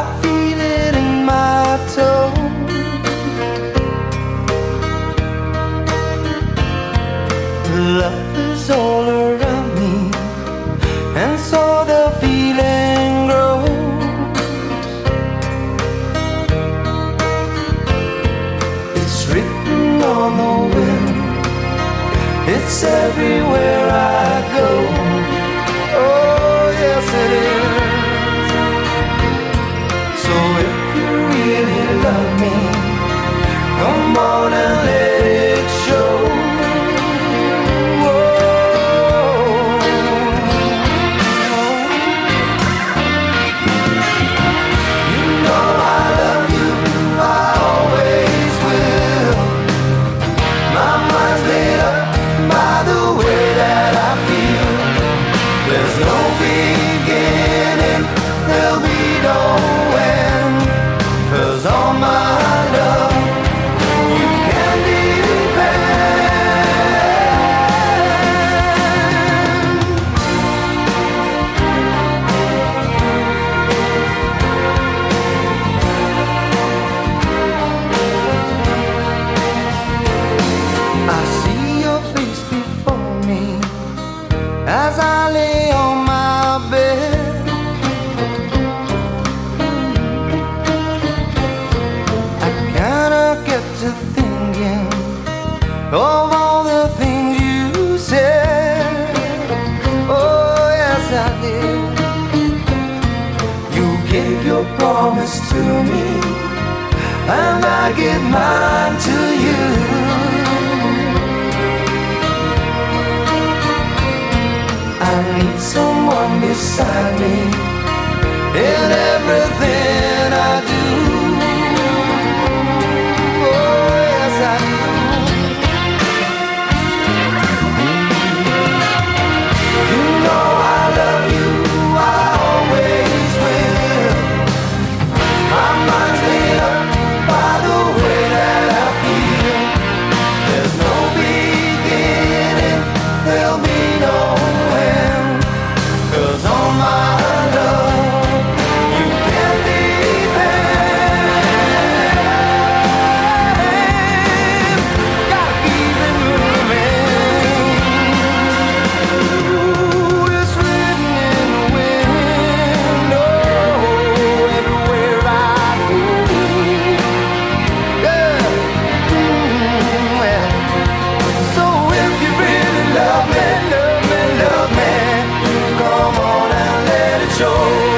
I feel it in my toes. Love is all around me, and so the feeling grows. It's written on the wind, it's everywhere I go. Oh, yes it is. So if you really love me, come on and let it show. As I lay on my bed, I kinda get to thinking of all the things you said. Oh, yes, I did. You gave your promise to me, and I give mine to you. I need someone beside me in everything I do. Oh, yes, I do. You know I love you, I always will. My mind's made up by the way that I feel. There's no beginning, there'll be no end. 'Cause on my love you can depend. Gotta keep it moving. Ooh, it's written in the wind. Oh, everywhere I go. Yeah. Yeah. So if you really love me, love me, love me, come on and let it show.